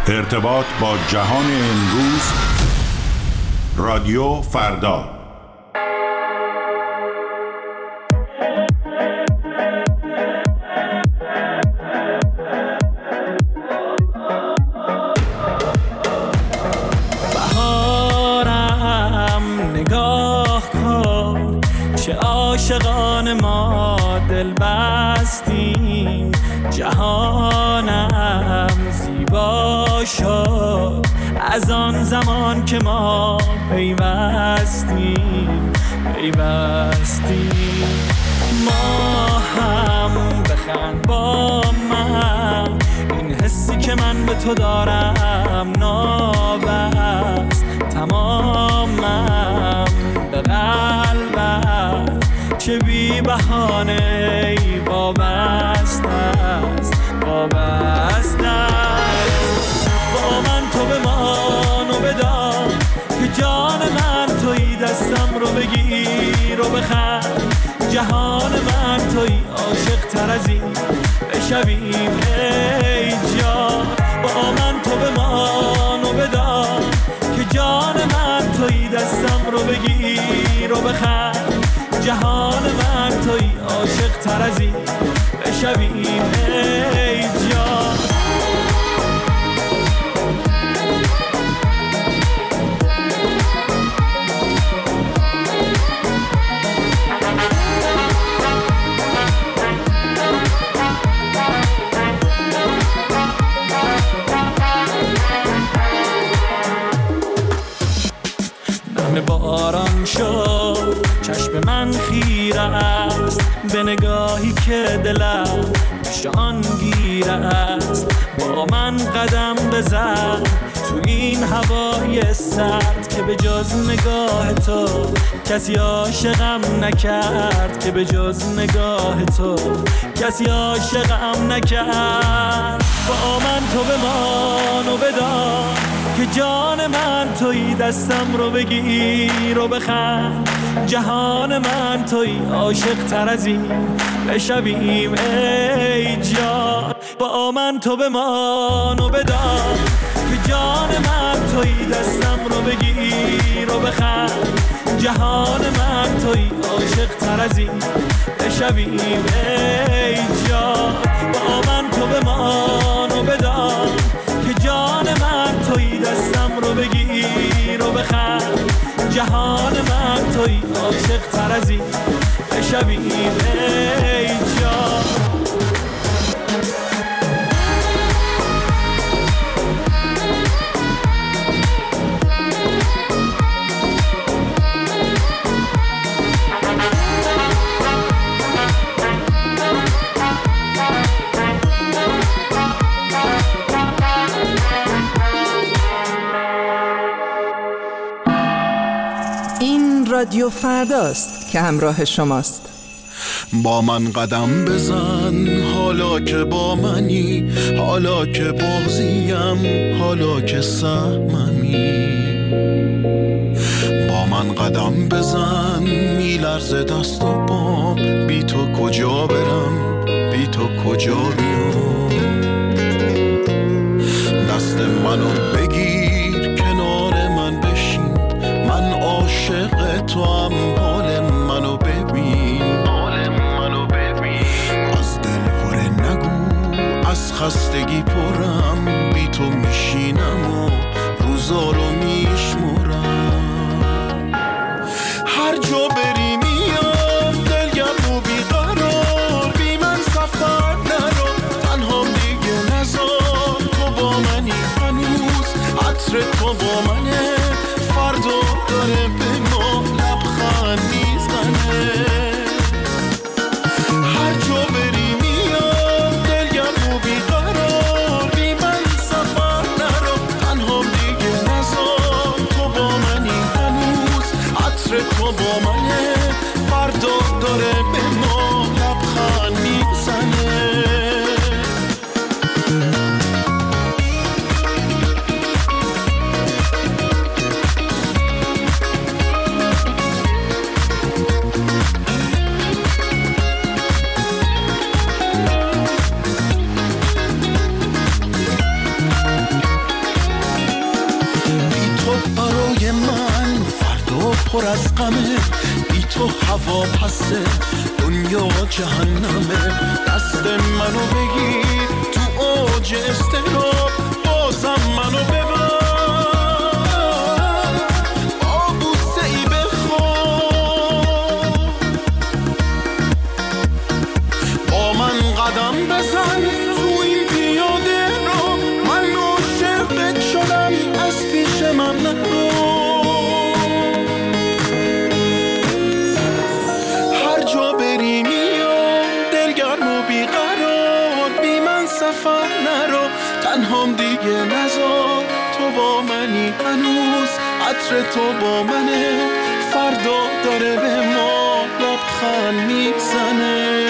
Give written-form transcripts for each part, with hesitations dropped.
ارتباط با جهان امروز، رادیو فردا. بهارم نگاه کن، چه عاشقان ما دل بستیم، جهانم زیبا شد از آن زمان که ما پیوستیم. ما هم بخند با من، این حسی که من به تو دارم نابست تمامم به قلبت، چه بی بهانه وابسته است. با من تو بمان و بدان که جان من تویی، دستم رو بگیر و بخند، جهان من تویی، عاشق تر از این بشویم ای جان. با من تو بمان و بدان که جان من تویی، دستم رو بگیر و بخند، جهان من تویی، عاشق تر از این بشویم ای جان. باران شد چشم من خیره است، به نگاهی که دلم شان گیره است. با من قدم بزن تو این هوای سرد، که به جز نگاه تو کسی عاشقم نکرد، که به جز نگاه تو کسی عاشقم نکرد. با من تو بمان و بدان که جان من تویی، دستم رو بگیر و بخند، جهان من تویی، عاشق تر از این بشویم ای جان. با من تو بمان و بدان که جان من تویی، دستم رو بگیر و بخند، جهان من تویی، عاشق تر از این بشویم ای جان. با من تو بمان و بدان که جان من تویی، دستم رو بگیر و بخند، جهان من تویی، عاشق تر از این بشویم ای جان. رادیو فرداست که همراه شماست. با من قدم بزن حالا که با منی، حالا که بازیم، حالا که سهممی. با من قدم بزن میلرزه دست و پام، بی تو کجا برم، بی تو کجا بیام. دست منو بگیر کنار من بشین، من عاشق تو هم، حال منو ببین. از دل هره نگو، از خستگی پرم، بی تو میشینم و روزا رو میشمرم. هر جا بری میام دلگم و بیقرار، بی من سفر نرو، تنهام دیگه نزار. تو با منی هنوز، عطر تو با منه، فردا داره به ما لبخند میزنه. هر جا بری میام دلگم و بیقرار، بی من سفر نرو، تنهام دیگه نزار. تو با منی هنوز، عطر تو با منه، فردا داره به ما لبخند میزنه. پر از غمه، بی تو هوا پسه، دنیا جهنمه. دست منو بگیر تو اوج استراب، بازم منو ببر با بوسه ای بخواب. با من قدم بزن تو این پیاده رو، من عاشقت شدم از پیش من نرو. هر جا بری میام دلگرم و بیقرار، بی من سفر نرو، تنهام دیگه نذار. تو با منی هنوز، عطر تو با منه، فردا داره به ما لبخند میزنه.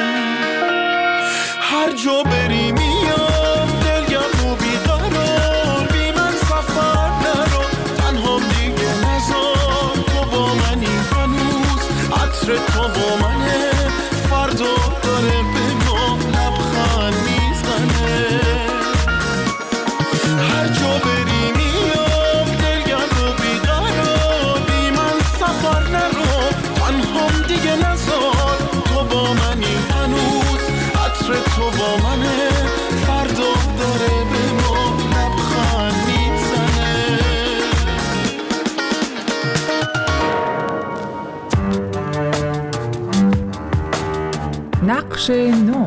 هر جا بری میام دلگرم و بیقرار، بی من سفر نرو، تنهام دیگه نذار. تو با منی هنوز، عطر تو با منه، فردا داره به ما لبخند میزنه. هر جا بری میام دلگرم و بیقرار، بی من سفر نرو، تنهام دیگه نذار. تو با منی هنوز، عطر تو با منه، فردا داره به ما لبخند میزنه. نقش نو.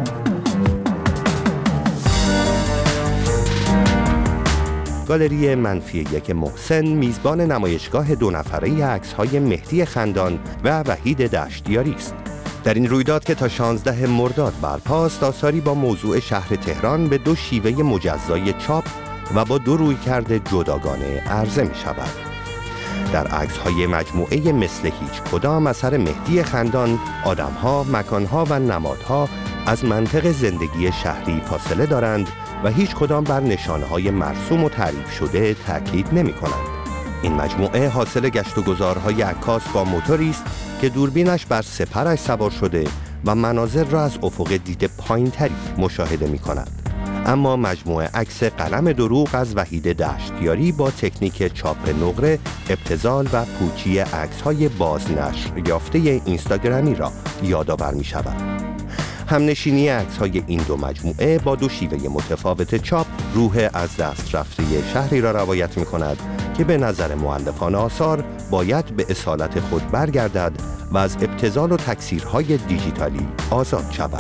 گالری -1 محسن میزبان نمایشگاه 2 نفره عکس‌های مهدی خندان و وحید دشتیاری است. در این رویداد که تا 16 مرداد برپاست، آثاری با موضوع شهر تهران به 2 شیوه مجزای چاپ و با 2 رویکرد جداگانه عرضه می شود. در عکس‌های مجموعه مثل هیچ کدام اثر مهدی خندان، آدم‌ها، مکان‌ها و نمادها از منطق زندگی شهری فاصله دارند و هیچ کدام بر نشانه‌های مرسوم و تعریف شده تأکید نمی‌کنند. این مجموعه حاصل گشت و گذارهای عکاس با موتوری است که دوربینش بر سپرش سوار شده و مناظر را از افق دید پایین‌تری مشاهده می‌کند. اما مجموعه عکس قلم دروغ از وحید دشتیاری با تکنیک چاپ نقره، ابتذال و پوچی عکس‌های بازنشر یافته اینستاگرامی را یادآور می‌شود. همنشینی عکس‌های این 2 مجموعه با 2 شیوه متفاوت چاپ، روح از دست رفته شهری را روایت می‌کند که به نظر مؤلفان آثار باید به اصالت خود برگردد و از ابتذال و تکثیرهای دیجیتالی آزاد شود.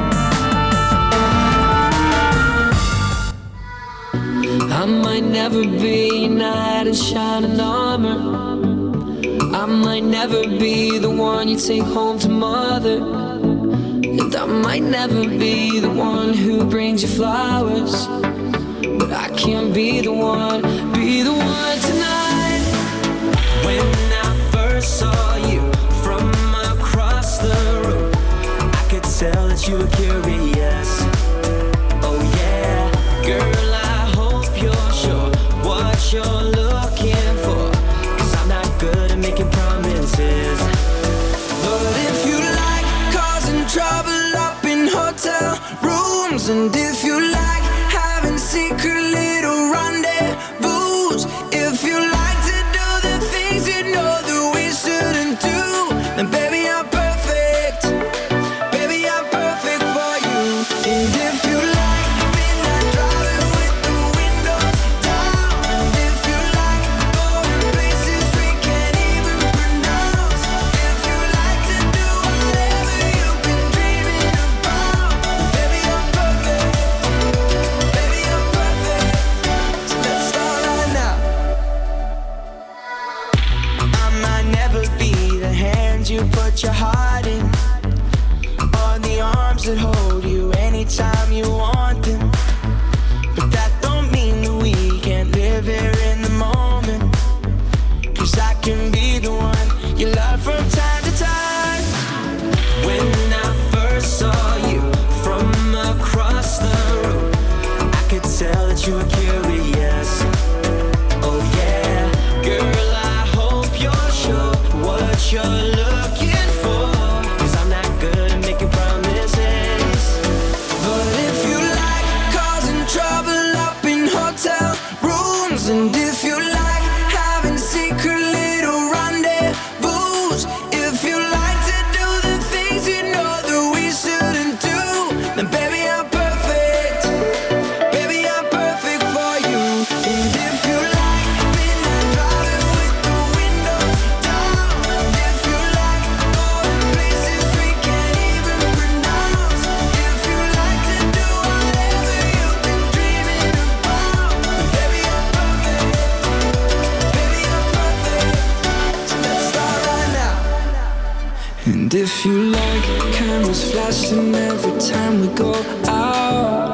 I might never be a knight in shining armor. I might never be the one you take home to mother. And I might never be the one who brings you flowers. But I can't be the one tonight. When I first saw you from across the room, I could tell that you were curious. Oh yeah, girl, I hope you're sure what you're looking for, 'cause I'm not good at making promises. But if you like causing trouble up in hotel rooms, and if you like having secret little rendezvous, if you like to do the things you know that we shouldn't do, then baby I'm perfect. Baby I'm perfect for you. And if you like midnight driving with the windows down, and if you like going places we can't even pronounce, if you like to do whatever you've been dreaming about, baby I'm perfect. Baby I'm perfect. So let's start right now. I might never be the hand you put your heart in, or the arms that hold you anytime you want them. But that don't mean that we can't live here in the moment, 'cause I can be the one you love from time to time. When I first saw you from across the room, I could tell that you were curious. Oh yeah, girl, I hope you're sure what you're looking for, 'cause I'm not good at making promises. But if you like causing trouble up in hotel rooms, and if you like having secret little rendezvous, And if you like cameras flashing every time we go out,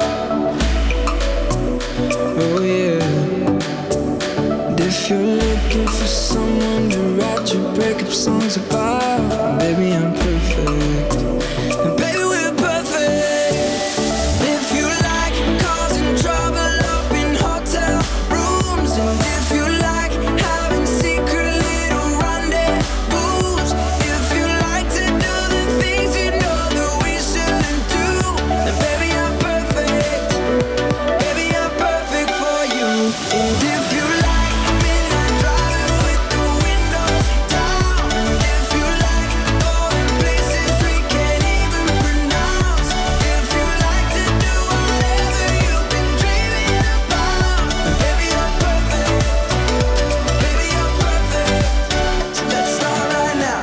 oh yeah. And if you're looking for someone to write your breakup songs about, baby, I'm perfect. And baby, we're perfect. If you like causing trouble up in hotel rooms, and if you like having secret little rendezvous, if you like to do the things you know that we shouldn't do, then baby, I'm perfect. Baby, I'm perfect for you. And if you like midnight driving with the windows down, and if you like going places we can't even pronounce, if you like to do whatever you've been dreaming about, then baby, I'm perfect. Baby, I'm perfect. So let's start right now.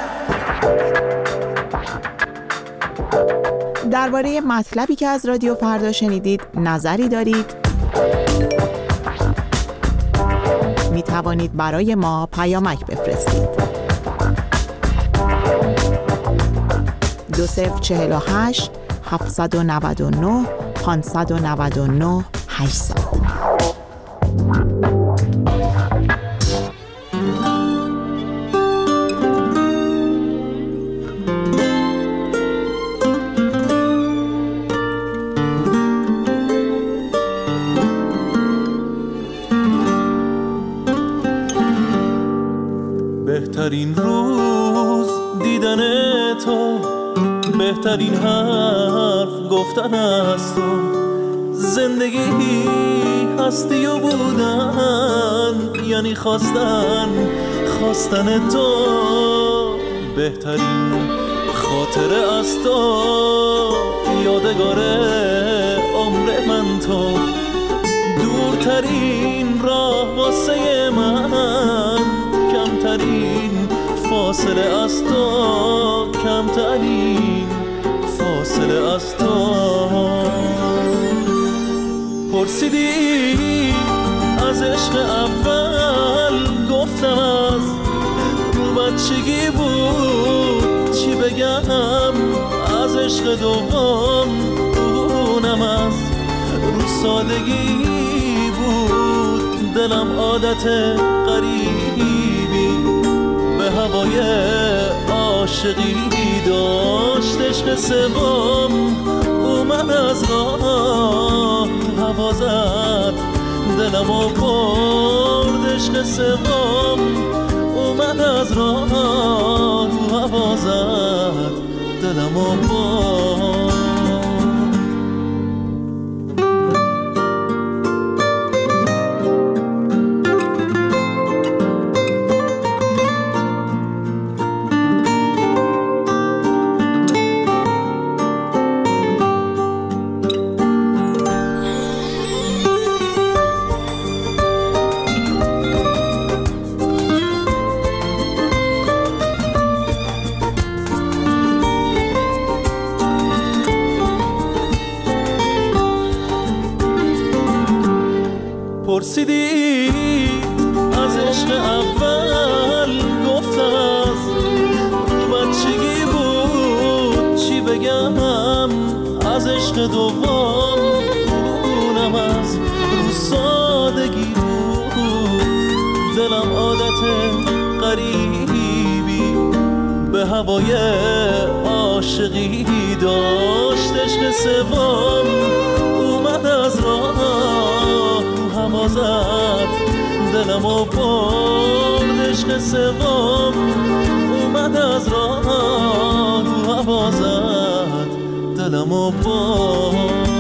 درباره مطلبی که از رادیو فردا شنیدید نظری دارید؟ می توانید برای ما پیامک بفرستید. 2048 799 599 800. بهترین روز دیدن تو، بهترین حرف گفتن از تو، زندگی هستی و بودن یعنی خواستن تو، بهترین خاطره از تو، یادگار عمر من تو، دورترین راه واسه من، کمترین فاصله از تو، کمترین فاصله از تو. پرسیدی از عشق اول، گفتم از رو بچگی بود، چی بگم از عشق دوم، اونم از رو سادگی بود، دلم عادت غریبی به هوای عاشقی داشت، عشق سوم اومد از راه هوا زد، دلم و برد، عشق سوم اومد از راه هوا زد، دلم و برد. پرسیدی از عشق اول، گفتم از رو بچگی بود، چی بگم از عشق دوم، اونم از رو سادگی بود، دلم عادت غریبی به هوای عاشقی داشت، عشق سوم اومد از راه هوا زد، دلم و برد، عشق سوم اومد از راه هوا زد، دلم و برد.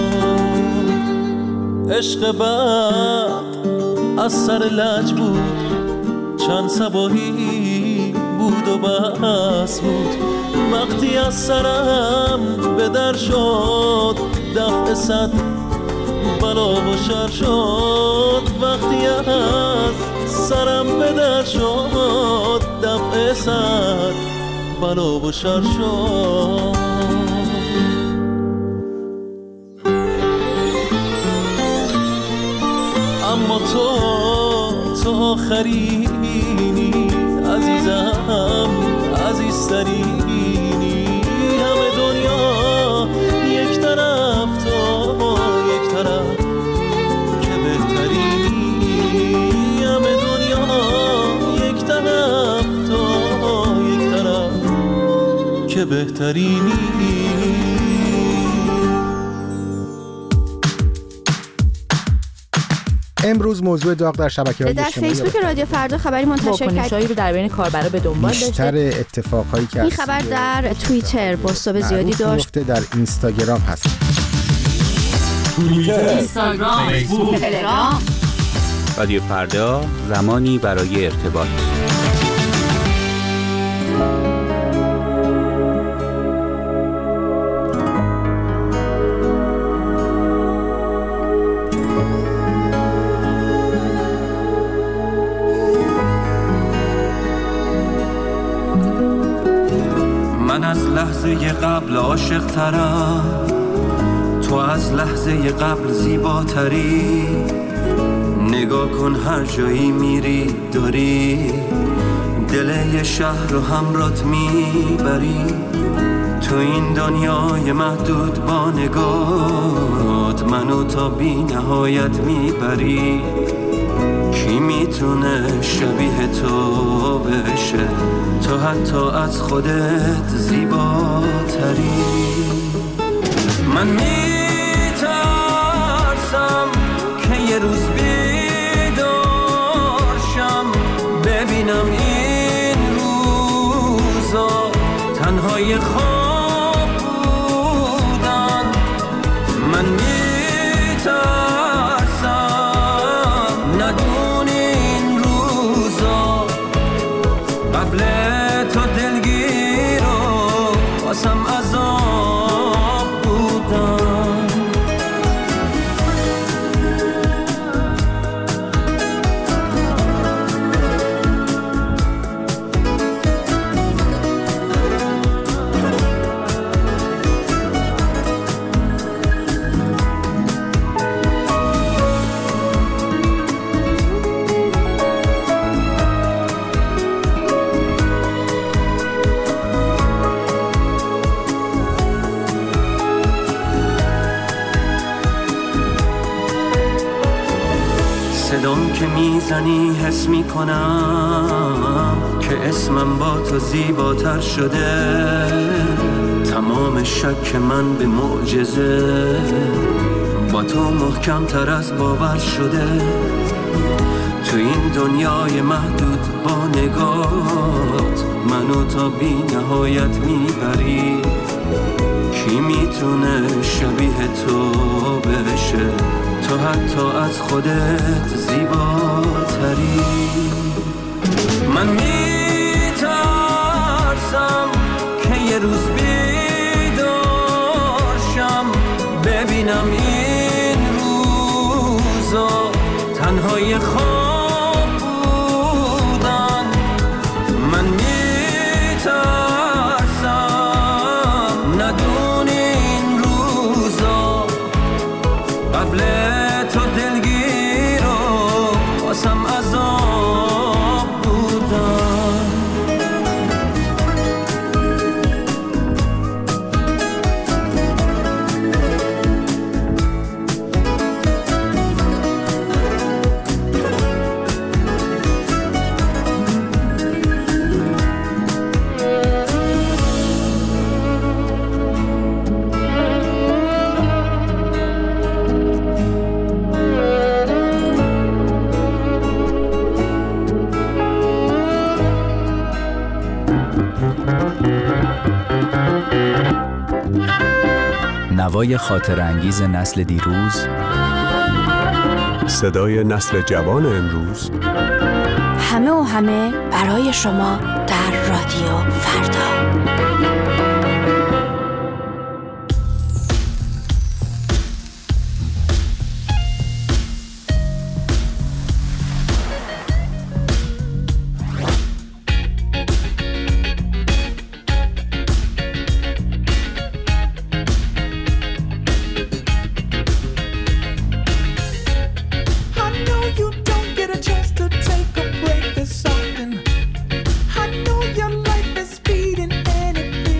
عشق بعد از سر لج بود، چند صباحی بود و بس بود، وقتی از سرم به در شد، دفع صد بلا و شر شد، وقتی از سرم به در شد، دفع صد بلا و شر شد. اما تو آخرینی، عزیزم عزیزترین، بهترینی. امروز موضوع داغ در شبکه‌های اجتماعی در فیسبوک رادیو فردا خبری منتشر کرد. واکنش‌هایی رو در بین کاربرا به دنبال داشته. بیشتر اتفاقایی که این خبر در توییتر بازتاب زیادی داشت. در اینستاگرام هست. توییتر، اینستاگرام، فیسبوک، تلگرام. رادیو فردا، زمانی برای ارتباط. من از لحظه قبل عاشق ترم، تو از لحظه قبل زیباتری. نگاه کن هر جایی میری داری دل یه شهر رو همرات میبری. تو این دنیای محدود با نگات منو تا بی نهایت میبری. کی میتونه شبیه تو بشه؟ تو حتی از خودت زیباتری. من میترسم که یه روز بیدارشم ببینم این روزا تنهای خواب بودن. من میترسم ندونی این روزا قبل تو دلگیر و واسم عذاب بودن. صدام که میزنی حس میکنم که اسمم با تو زیباتر شده. تمام شک من به معجزه با تو محکم تر از باور شده. تو این دنیای محدود با نگات منو تا بی نهایت میبری. کی میتونه شبیه تو بشه؟ تو حتی از خودت زیباتری. من میترسم که یه روز بیدارشم ببینم این روزا تنهای خواب بودن. من میترسم ندونی این روزا قبل تو دلگیر و واسم عذاب بودن. نوای خاطر انگیز نسل دیروز، صدای نسل جوان امروز، همه و همه برای شما در رادیو فردا. Anything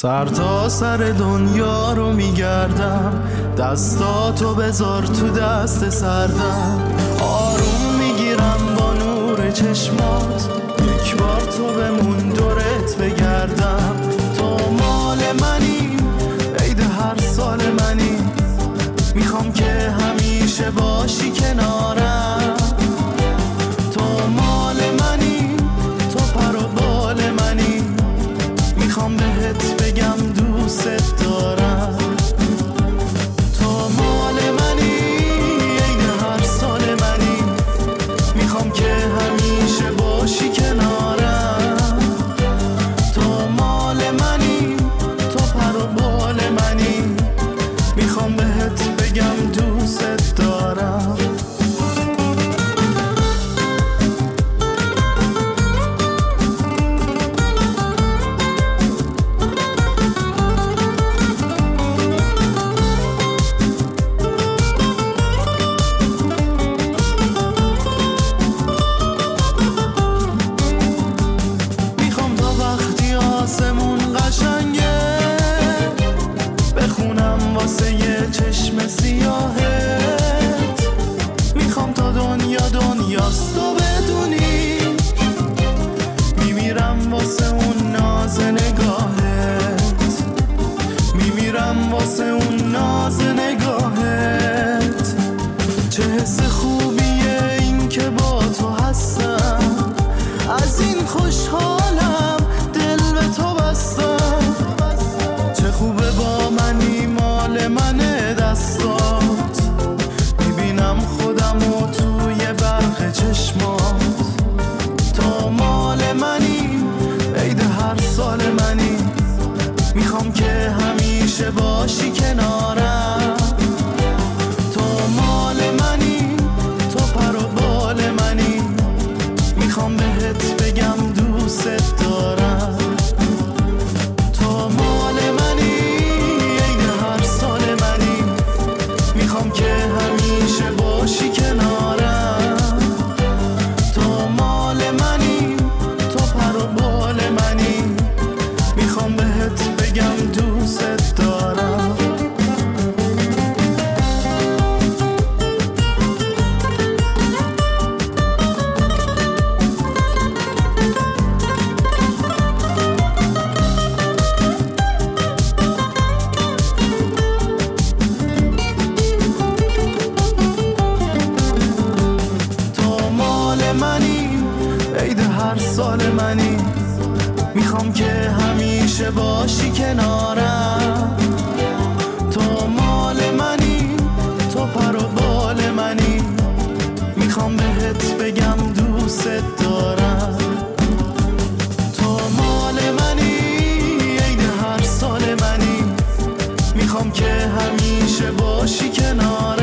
سر تا سر دنیا رو میگردم، دستاتو بذار تو دست سردم، آروم میگیرم با نور چشمات، یک بار تو بمون دورت بگردم. تو مال منی، عید هر سال منی، میخوام که همیشه باشی کنارم. تو مال منی، تو پر و بال منی، میخوام بهت بگم دوست دارم. تو مال منی، عید هر سال منی، میخوام که همیشه باشی کنارم. تو مال منی، تو پر و بال منی، میخوام بهت بگم دوست دارم. میخوام تا وقتی آسمون قشنگه بخونم واسه یه چشم سیاهت. میخوام تا دنیاست تو بدونی، میمیرم واسه اون ناز نگاهت، میمیرم واسه اون ناز نگاهت. چه حس خوبیه این که با تو هستم، از این خوشحالم دل به تو بستم. چه خوبه با منی، مال منه دستات، میبینم خودمو توی برق چشمات. تو مال منی، عید هر سال منی، میخوام که همیشه باشی کنارم. تو مال منی، تو پر و بال منی، میخوام بهت بگم دوست دارم. تو مال منی، عید هر سال منی، میخوام که همیشه باشی کنارم. تو مال منی، تو پر و بال منی، میخوام بهت بگم دوست دارم. تو مال منی، عید هر سال منی، میخوام که همیشه باشی کنارم. تو مال منی، تو پر و بال منی، میخوام بهت بگم دوست دارم. تو مال منی، عید هر سال منی، میخوام که همیشه باشی کنارم.